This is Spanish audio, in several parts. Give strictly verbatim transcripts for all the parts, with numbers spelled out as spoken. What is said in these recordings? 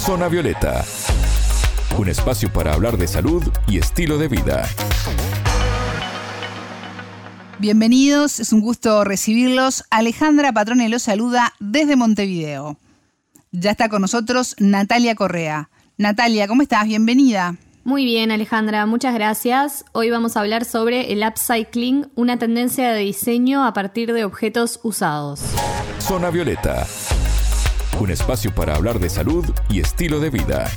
Zona Violeta, un espacio para hablar de salud y estilo de vida. Bienvenidos, es un gusto recibirlos. Alejandra Patrone los saluda desde Montevideo. Ya está con nosotros Natalia Correa. Natalia, ¿cómo estás? Bienvenida. Muy bien, Alejandra, muchas gracias. Hoy vamos a hablar sobre el upcycling, una tendencia de diseño a partir de objetos usados. Zona Violeta, un espacio para hablar de salud y estilo de vida.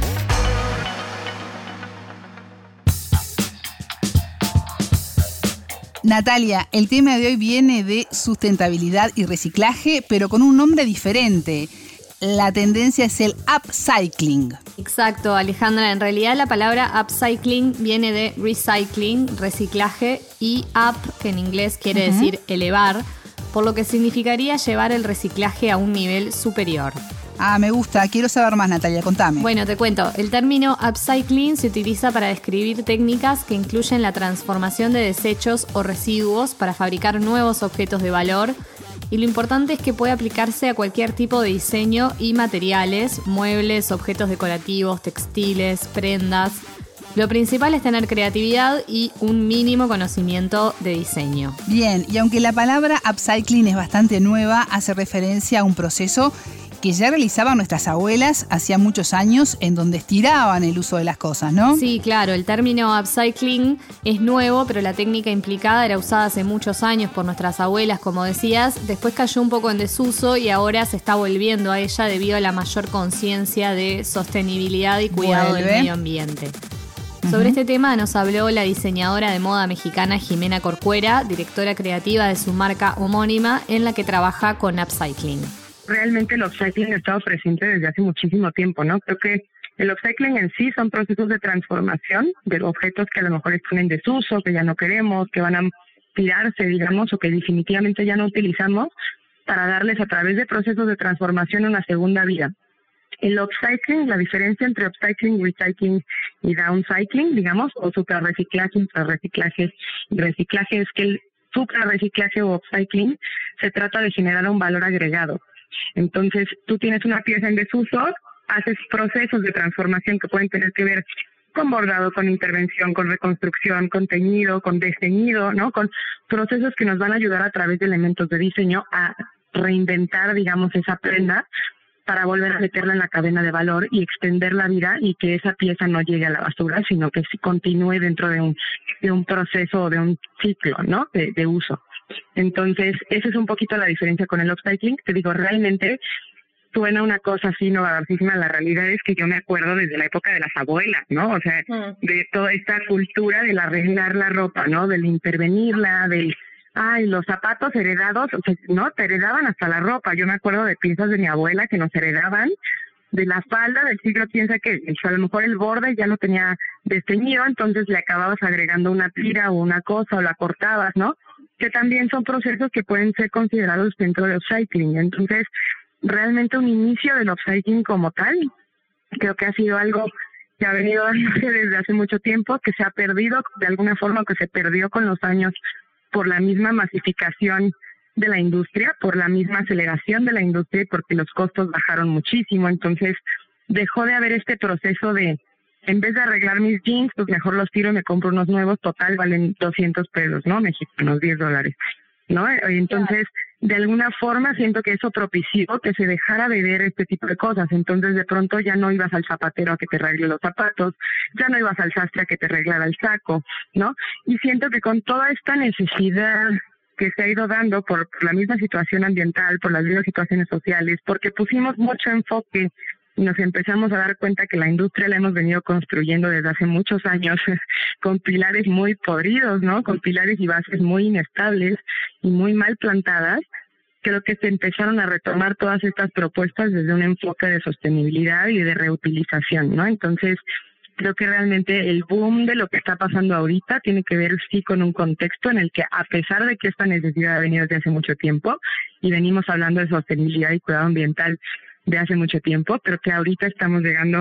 Natalia, el tema de hoy viene de sustentabilidad y reciclaje, pero con un nombre diferente. La tendencia es el upcycling. Exacto, Alejandra. En realidad la palabra upcycling viene de recycling, reciclaje, y up, que en inglés quiere uh-huh. decir elevar, por lo que significaría llevar el reciclaje a un nivel superior. Ah, me gusta. Quiero saber más, Natalia. Contame. Bueno, te cuento. El término upcycling se utiliza para describir técnicas que incluyen la transformación de desechos o residuos para fabricar nuevos objetos de valor. Y lo importante es que puede aplicarse a cualquier tipo de diseño y materiales, muebles, objetos decorativos, textiles, prendas. Lo principal es tener creatividad y un mínimo conocimiento de diseño. Bien, y aunque la palabra upcycling es bastante nueva, hace referencia a un proceso que ya realizaban nuestras abuelas hacía muchos años, en donde estiraban el uso de las cosas, ¿no? Sí, claro, el término upcycling es nuevo, pero la técnica implicada era usada hace muchos años por nuestras abuelas, como decías. Después cayó un poco en desuso y ahora se está volviendo a ella debido a la mayor conciencia de sostenibilidad y cuidado Vuelve. del medio ambiente. Uh-huh. Sobre este tema nos habló la diseñadora de moda mexicana Jimena Corcuera, directora creativa de su marca homónima, en la que trabaja con upcycling. Realmente el upcycling ha estado presente desde hace muchísimo tiempo, ¿no? Creo que el upcycling en sí son procesos de transformación de objetos que a lo mejor están en desuso, que ya no queremos, que van a tirarse, digamos, o que definitivamente ya no utilizamos, para darles a través de procesos de transformación una segunda vida. El upcycling, la diferencia entre upcycling, recycling y downcycling, digamos, o suprarreciclaje, infrarreciclaje y reciclaje, es que el suprarreciclaje o upcycling se trata de generar un valor agregado. Entonces, tú tienes una pieza en desuso, haces procesos de transformación que pueden tener que ver con bordado, con intervención, con reconstrucción, con teñido, con desteñido, ¿no? Con procesos que nos van a ayudar a través de elementos de diseño a reinventar, digamos, esa prenda para volver a meterla en la cadena de valor y extender la vida y que esa pieza no llegue a la basura, sino que continúe dentro de un, de un proceso o de un ciclo, ¿no? De, de uso. Entonces, esa es un poquito la diferencia con el upcycling. Te digo, realmente suena una cosa así innovadorcísima. La realidad es que yo me acuerdo desde la época de las abuelas, ¿no? O sea, mm. de toda esta cultura del arreglar la ropa, ¿no? Del intervenirla, del... Ay, los zapatos heredados, o sea, ¿no? Te heredaban hasta la ropa. Yo me acuerdo de piezas de mi abuela que nos heredaban de la falda del siglo, piensa que a lo mejor el borde ya lo tenía desteñido, entonces le acababas agregando una tira o una cosa o la cortabas, ¿no? Que también son procesos que pueden ser considerados dentro del upcycling. Entonces, realmente un inicio del upcycling como tal, creo que ha sido algo que ha venido dándose desde hace mucho tiempo, que se ha perdido de alguna forma, que se perdió con los años por la misma masificación de la industria, por la misma aceleración de la industria y porque los costos bajaron muchísimo. Entonces, dejó de haber este proceso de, en vez de arreglar mis jeans, pues mejor los tiro y me compro unos nuevos, total, valen doscientos pesos, ¿no? Mexicanos, diez dólares, ¿no? Entonces, de alguna forma siento que eso propició que se dejara de ver este tipo de cosas. Entonces, de pronto ya no ibas al zapatero a que te arregle los zapatos, ya no ibas al sastre a que te arreglara el saco, ¿no? Y siento que con toda esta necesidad que se ha ido dando por, por la misma situación ambiental, por las mismas situaciones sociales, porque pusimos mucho enfoque y nos empezamos a dar cuenta que la industria la hemos venido construyendo desde hace muchos años con pilares muy podridos, ¿no? Con pilares y bases muy inestables y muy mal plantadas. Creo que se empezaron a retomar todas estas propuestas desde un enfoque de sostenibilidad y de reutilización, ¿no? Entonces, creo que realmente el boom de lo que está pasando ahorita tiene que ver sí con un contexto en el que, a pesar de que esta necesidad ha venido desde hace mucho tiempo y venimos hablando de sostenibilidad y cuidado ambiental de hace mucho tiempo, pero que ahorita estamos llegando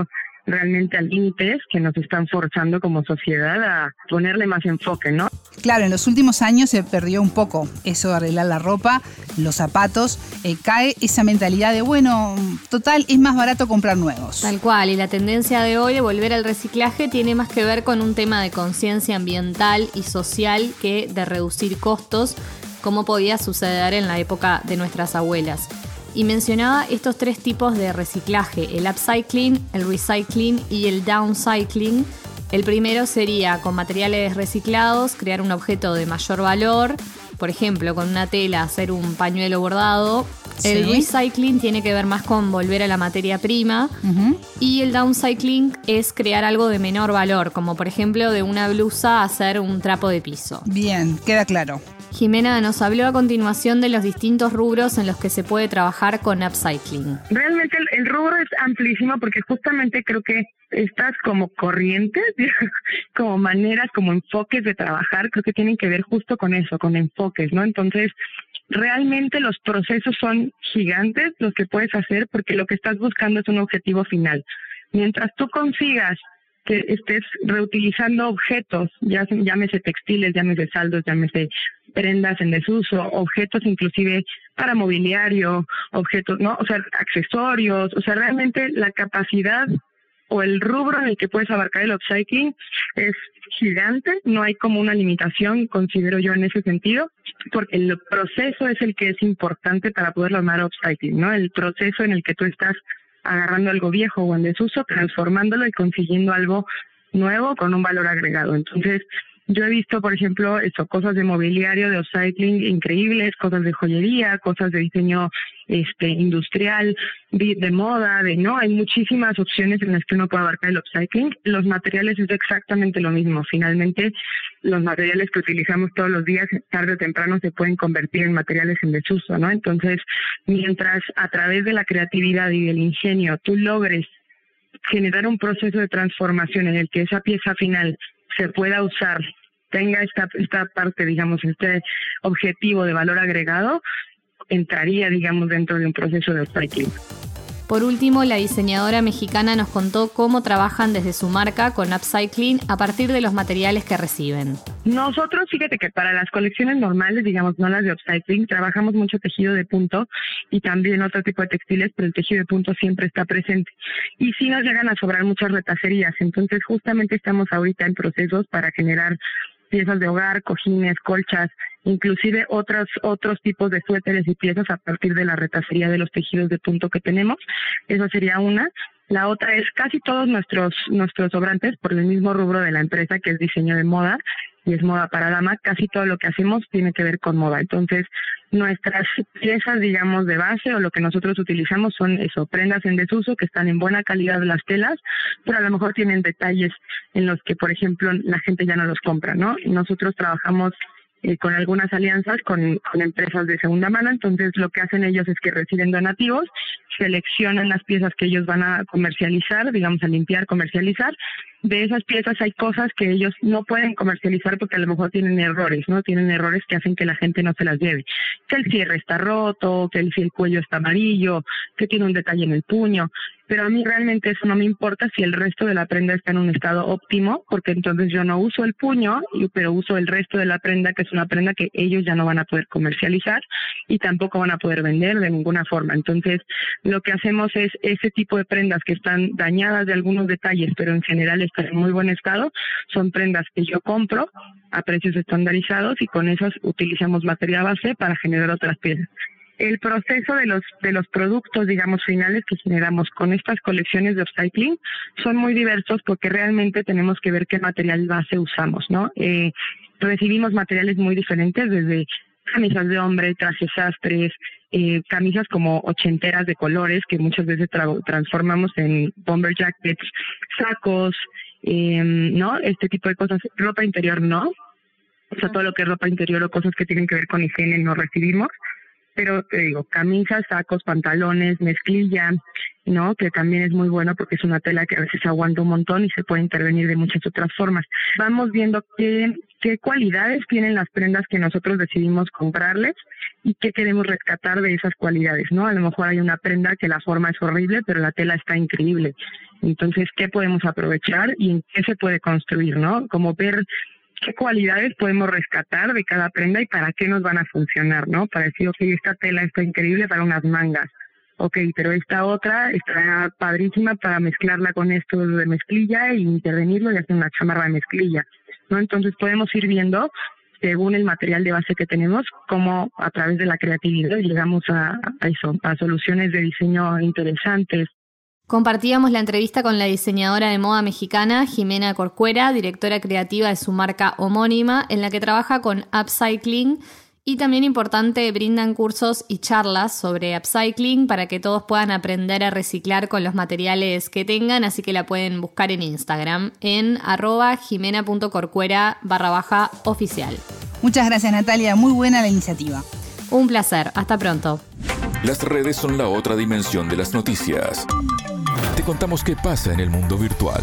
realmente a límites que nos están forzando como sociedad a ponerle más enfoque, ¿no? Claro, en los últimos años se perdió un poco eso de arreglar la ropa, los zapatos, eh, cae esa mentalidad de, bueno, total, es más barato comprar nuevos. Tal cual, y la tendencia de hoy de volver al reciclaje tiene más que ver con un tema de conciencia ambiental y social que de reducir costos, como podía suceder en la época de nuestras abuelas. Y mencionaba estos tres tipos de reciclaje, el upcycling, el recycling y el downcycling. El primero sería con materiales reciclados, crear un objeto de mayor valor, por ejemplo, con una tela hacer un pañuelo bordado. Sí. El recycling tiene que ver más con volver a la materia prima. Uh-huh. Y el downcycling es crear algo de menor valor, como por ejemplo de una blusa hacer un trapo de piso. Bien, queda claro. Jimena nos habló a continuación de los distintos rubros en los que se puede trabajar con upcycling. Realmente el, el rubro es amplísimo porque justamente creo que estas como corrientes, como maneras, como enfoques de trabajar, creo que tienen que ver justo con eso, con enfoques, ¿no? Entonces, realmente los procesos son gigantes los que puedes hacer porque lo que estás buscando es un objetivo final. Mientras tú consigas que estés reutilizando objetos, ya llámese textiles, llámese saldos, llámese prendas en desuso, objetos inclusive para mobiliario, objetos, ¿no? O sea, accesorios, o sea, realmente la capacidad o el rubro en el que puedes abarcar el upcycling es gigante, no hay como una limitación, considero yo en ese sentido, porque el proceso es el que es importante para poder llamar upcycling, ¿no? El proceso en el que tú estás agarrando algo viejo o en desuso, transformándolo y consiguiendo algo nuevo con un valor agregado. Entonces, yo he visto, por ejemplo, eso, cosas de mobiliario, de upcycling increíbles, cosas de joyería, cosas de diseño este industrial, de, de moda, de no, hay muchísimas opciones en las que uno puede abarcar el upcycling. Los materiales es exactamente lo mismo. Finalmente, los materiales que utilizamos todos los días, tarde o temprano, se pueden convertir en materiales en desuso, ¿no? Entonces, mientras a través de la creatividad y del ingenio tú logres generar un proceso de transformación en el que esa pieza final se pueda usar, tenga esta esta parte, digamos, este objetivo de valor agregado, entraría, digamos, dentro de un proceso de upcycling. Por último, la diseñadora mexicana nos contó cómo trabajan desde su marca con upcycling a partir de los materiales que reciben. Nosotros, fíjate que para las colecciones normales, digamos, no las de upcycling, trabajamos mucho tejido de punto y también otro tipo de textiles, pero el tejido de punto siempre está presente. Y sí nos llegan a sobrar muchas retacerías, entonces justamente estamos ahorita en procesos para generar piezas de hogar, cojines, colchas, inclusive otros otros tipos de suéteres y piezas a partir de la retacería de los tejidos de punto que tenemos. Esa sería una. La otra es casi todos nuestros nuestros sobrantes, por el mismo rubro de la empresa, que es diseño de moda y es moda para dama, casi todo lo que hacemos tiene que ver con moda. Entonces, nuestras piezas, digamos, de base o lo que nosotros utilizamos son eso, prendas en desuso que están en buena calidad las telas, pero a lo mejor tienen detalles en los que, por ejemplo, la gente ya no los compra, ¿no? Nosotros trabajamos Eh, con algunas alianzas con, con empresas de segunda mano, entonces lo que hacen ellos es que reciben donativos, seleccionan las piezas que ellos van a comercializar, digamos a limpiar, comercializar. De esas piezas hay cosas que ellos no pueden comercializar porque a lo mejor tienen errores, ¿no? Tienen errores que hacen que la gente no se las lleve. Que el cierre está roto, que el, si el cuello está amarillo, que tiene un detalle en el puño. Pero a mí realmente eso no me importa si el resto de la prenda está en un estado óptimo, porque entonces yo no uso el puño, pero uso el resto de la prenda, que es una prenda que ellos ya no van a poder comercializar y tampoco van a poder vender de ninguna forma. Entonces, lo que hacemos es ese tipo de prendas que están dañadas de algunos detalles, pero en general están en muy buen estado, son prendas que yo compro a precios estandarizados y con esas utilizamos materia base para generar otras piezas. El proceso de los de los productos, digamos, finales que generamos con estas colecciones de upcycling son muy diversos porque realmente tenemos que ver qué material base usamos, ¿no? Eh, recibimos materiales muy diferentes, desde camisas de hombre, trajes sastres, eh, camisas como ochenteras de colores que muchas veces tra- transformamos en bomber jackets, sacos, eh, ¿no? Este tipo de cosas. Ropa interior no, o sea, todo lo que es ropa interior o cosas que tienen que ver con higiene no recibimos. pero te digo, camisas, sacos, pantalones, mezclilla, ¿no? Que también es muy bueno porque es una tela que a veces aguanta un montón y se puede intervenir de muchas otras formas. Vamos viendo qué, qué cualidades tienen las prendas que nosotros decidimos comprarles y qué queremos rescatar de esas cualidades, ¿no? A lo mejor hay una prenda que la forma es horrible, pero la tela está increíble. Entonces, ¿qué podemos aprovechar y en qué se puede construir, ¿no? Como ver qué cualidades podemos rescatar de cada prenda y para qué nos van a funcionar, ¿no? Para decir, ok, esta tela está increíble para unas mangas, ok, pero esta otra está padrísima para mezclarla con esto de mezclilla e intervenirlo y hacer una chamarra de mezclilla, ¿no? Entonces podemos ir viendo, según el material de base que tenemos, cómo a través de la creatividad llegamos a, a eso, a soluciones de diseño interesantes. Compartíamos la entrevista con la diseñadora de moda mexicana Jimena Corcuera, directora creativa de su marca homónima, en la que trabaja con upcycling y también importante brindan cursos y charlas sobre upcycling para que todos puedan aprender a reciclar con los materiales que tengan, así que la pueden buscar en Instagram en arroba jimena.corcuera barra baja oficial. Muchas gracias, Natalia, muy buena la iniciativa. Un placer, hasta pronto. Las redes son la otra dimensión de las noticias. Te contamos qué pasa en el mundo virtual.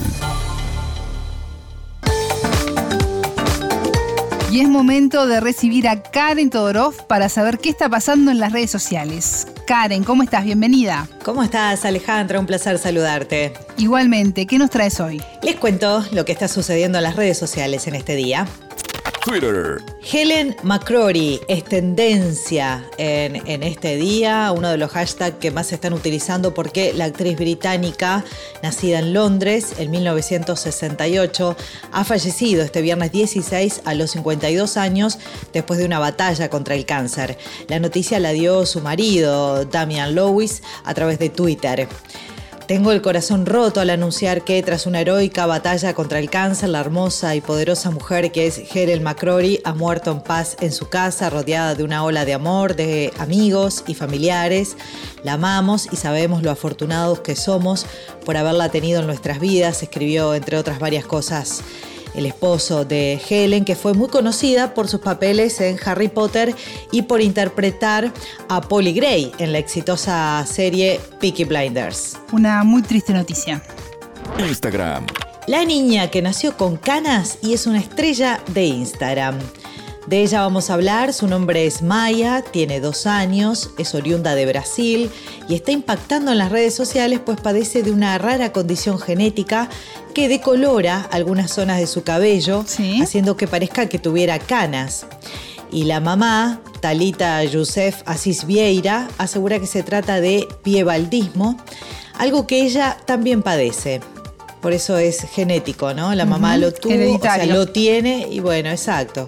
Y es momento de recibir a Karen Todorov para saber qué está pasando en las redes sociales. Karen, ¿cómo estás? Bienvenida. ¿Cómo estás, Alejandra? Un placer saludarte. Igualmente, ¿qué nos traes hoy? Les cuento lo que está sucediendo en las redes sociales en este día. Twitter. Helen McCrory es tendencia en, en este día, uno de los hashtags que más se están utilizando porque la actriz británica, nacida en Londres en mil novecientos sesenta y ocho, ha fallecido este viernes dieciséis a los cincuenta y dos años después de una batalla contra el cáncer. La noticia la dio su marido, Damian Lewis, a través de Twitter. Tengo el corazón roto al anunciar que tras una heroica batalla contra el cáncer, la hermosa y poderosa mujer que es Helen McCrory ha muerto en paz en su casa, rodeada de una ola de amor, de amigos y familiares. La amamos y sabemos lo afortunados que somos por haberla tenido en nuestras vidas, escribió entre otras varias cosas el esposo de Helen, que fue muy conocida por sus papeles en Harry Potter y por interpretar a Polly Gray en la exitosa serie Peaky Blinders. Una muy triste noticia. Instagram. La niña que nació con canas y es una estrella de Instagram. De ella vamos a hablar, su nombre es Maya, tiene dos años, es oriunda de Brasil y está impactando en las redes sociales pues padece de una rara condición genética que decolora algunas zonas de su cabello, ¿sí?, haciendo que parezca que tuviera canas. Y la mamá, Talita Youssef Assis Vieira, asegura que se trata de piebaldismo, algo que ella también padece. Por eso es genético, ¿no? La mamá uh-huh. lo tuvo, o sea, lo tiene y bueno, exacto.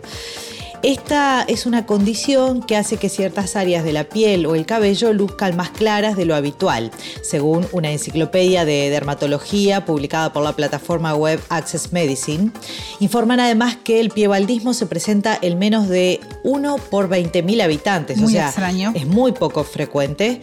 Esta es una condición que hace que ciertas áreas de la piel o el cabello luzcan más claras de lo habitual, según una enciclopedia de dermatología publicada por la plataforma web Access Medicine. Informan además que el piebaldismo se presenta en menos de uno por veinte mil habitantes, muy o sea, extraño. Es muy poco frecuente.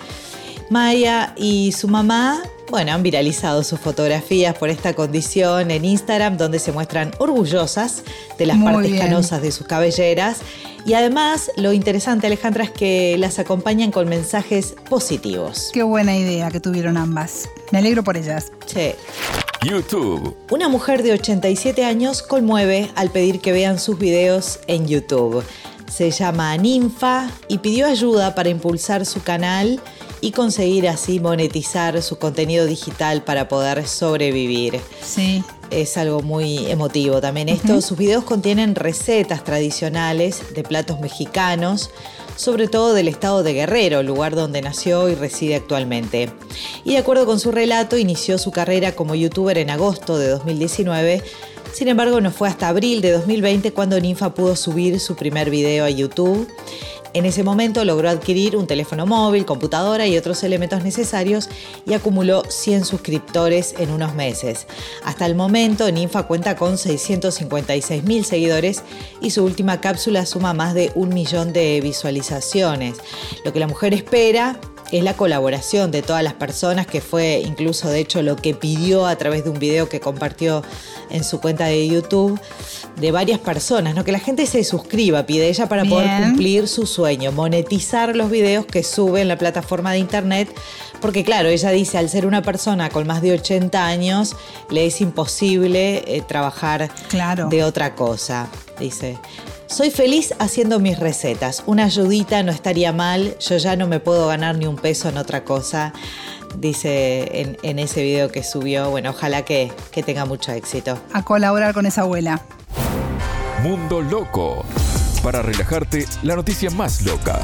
Maya y su mamá, bueno, han viralizado sus fotografías por esta condición en Instagram, donde se muestran orgullosas de las Muy partes bien. canosas de sus cabelleras. Y además, lo interesante, Alejandra, es que las acompañan con mensajes positivos. Qué buena idea que tuvieron ambas. Me alegro por ellas. Sí. YouTube. Una mujer de ochenta y siete años conmueve al pedir que vean sus videos en YouTube. Se llama Ninfa y pidió ayuda para impulsar su canal y conseguir así monetizar su contenido digital para poder sobrevivir. Sí. Es algo muy emotivo también esto. Uh-huh. Sus videos contienen recetas tradicionales de platos mexicanos, sobre todo del estado de Guerrero, lugar donde nació y reside actualmente. Y de acuerdo con su relato, inició su carrera como youtuber en agosto de dos mil diecinueve. Sin embargo, no fue hasta abril de dos mil veinte cuando Ninfa pudo subir su primer video a YouTube. En ese momento logró adquirir un teléfono móvil, computadora y otros elementos necesarios y acumuló cien suscriptores en unos meses. Hasta el momento, Ninfa cuenta con seiscientos cincuenta y seis mil seguidores y su última cápsula suma más de un millón de visualizaciones. Lo que la mujer espera es la colaboración de todas las personas, que fue incluso de hecho lo que pidió a través de un video que compartió en su cuenta de YouTube, de varias personas, ¿no? Que la gente se suscriba, pide ella, para Bien. poder cumplir su sueño, monetizar los videos que sube en la plataforma de internet, porque claro, ella dice, al ser una persona con más de ochenta años, le es imposible eh, trabajar Claro. de otra cosa. Dice: soy feliz haciendo mis recetas, una ayudita no estaría mal, yo ya no me puedo ganar ni un peso en otra cosa, dice en, en ese video que subió. Bueno, ojalá que, que tenga mucho éxito. A colaborar con esa abuela. Mundo Loco. Para relajarte, la noticia más loca.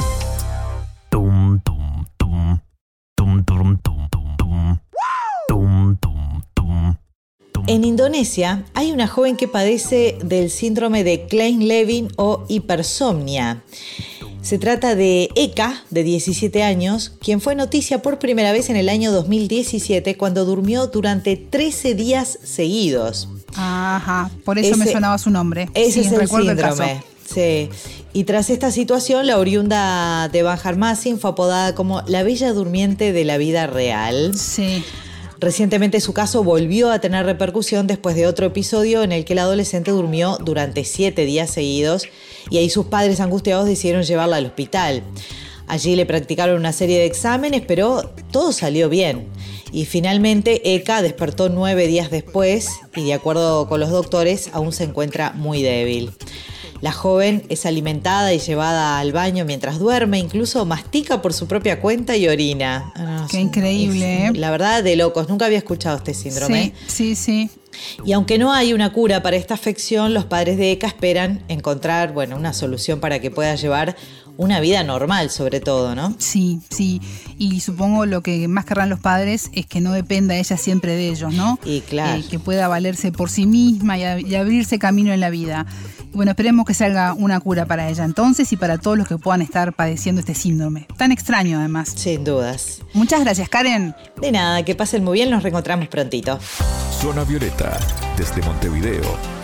Tum, tum, tum. Tum, tum, tum, tum, tum. Tum, tum, tum. Tum. En Indonesia hay una joven que padece del síndrome de Klein-Levin o hipersomnia. Se trata de Eka, de diecisiete años, quien fue noticia por primera vez en el año dos mil diecisiete, cuando durmió durante trece días seguidos. Ajá, por eso Ese- me sonaba su nombre. Ese Sí, es el recuerdo el caso. síndrome. Sí. Y tras esta situación, la oriunda de Banjarmasin fue apodada como la bella durmiente de la vida real. Sí. Recientemente su caso volvió a tener repercusión después de otro episodio en el que la adolescente durmió durante siete días seguidos, y ahí sus padres, angustiados, decidieron llevarla al hospital. Allí le practicaron una serie de exámenes, pero todo salió bien. Y finalmente Eka despertó nueve días después y, de acuerdo con los doctores, aún se encuentra muy débil. La joven es alimentada y llevada al baño mientras duerme, incluso mastica por su propia cuenta y orina. No, Qué es- increíble, es- ¿eh? La verdad, de locos. Nunca había escuchado este síndrome. Sí, sí, sí. Y aunque no hay una cura para esta afección, los padres de Eka esperan encontrar, bueno, una solución para que pueda llevar una vida normal, sobre todo, ¿no? Sí, sí. Y supongo lo que más querrán los padres es que no dependa ella siempre de ellos, ¿no? Y claro. Eh, que pueda valerse por sí misma y, a- y abrirse camino en la vida. Y bueno, esperemos que salga una cura para ella entonces y para todos los que puedan estar padeciendo este síndrome. Tan extraño, además. Sin dudas. Muchas gracias, Karen. De nada, que pasen muy bien, nos reencontramos prontito. Zona Violeta, desde Montevideo,